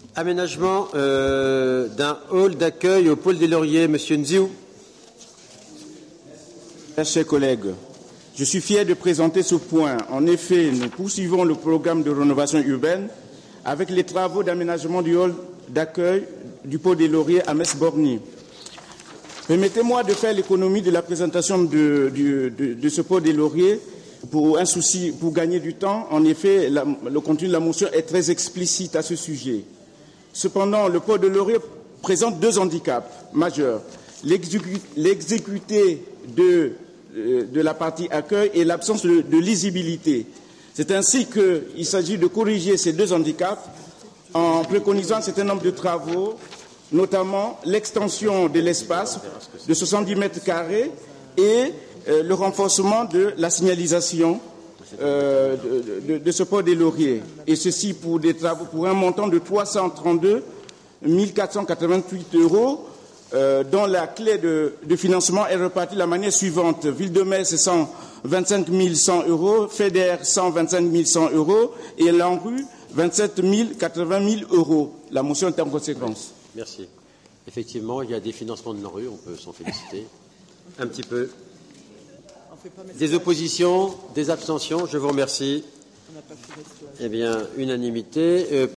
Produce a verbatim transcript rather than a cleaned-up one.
Aménagement euh, d'un hall d'accueil au pôle des Lauriers, Monsieur Nziou. Chers collègues, je suis fier de présenter ce point. En effet, nous poursuivons le programme de rénovation urbaine avec les travaux d'aménagement du hall d'accueil du pôle des Lauriers à Metz-Borny. Permettez-moi de faire l'économie de la présentation de, de, de, de ce pôle des Lauriers pour un souci, pour gagner du temps. En effet, la, le contenu de la motion est très explicite à ce sujet. Cependant, le pôle de Lauriers présente deux handicaps majeurs. L'exécuté de, de la partie accueil et l'absence de, de lisibilité. C'est ainsi qu'il s'agit de corriger ces deux handicaps en préconisant un certain nombre de travaux, notamment l'extension de l'espace de soixante-dix mètres carrés et euh, le renforcement de la signalisation euh, de, de, de ce port des Lauriers. Et ceci pour des travaux pour un montant de trois cent trente-deux mille quatre cent quatre-vingt-huit euros, euh, dont la clé de, de financement est repartie de la manière suivante. Ville de Metz, cent vingt-cinq mille cent euros, FEDER, cent vingt-cinq mille cent euros et l'ANRU, vingt-sept mille quatre-vingt mille euros. La motion est en conséquence. Merci. Effectivement, il y a des financements de l'ANRU, on peut s'en féliciter. Un petit peu. Des oppositions, des abstentions, je vous remercie. Eh bien, unanimité. Euh,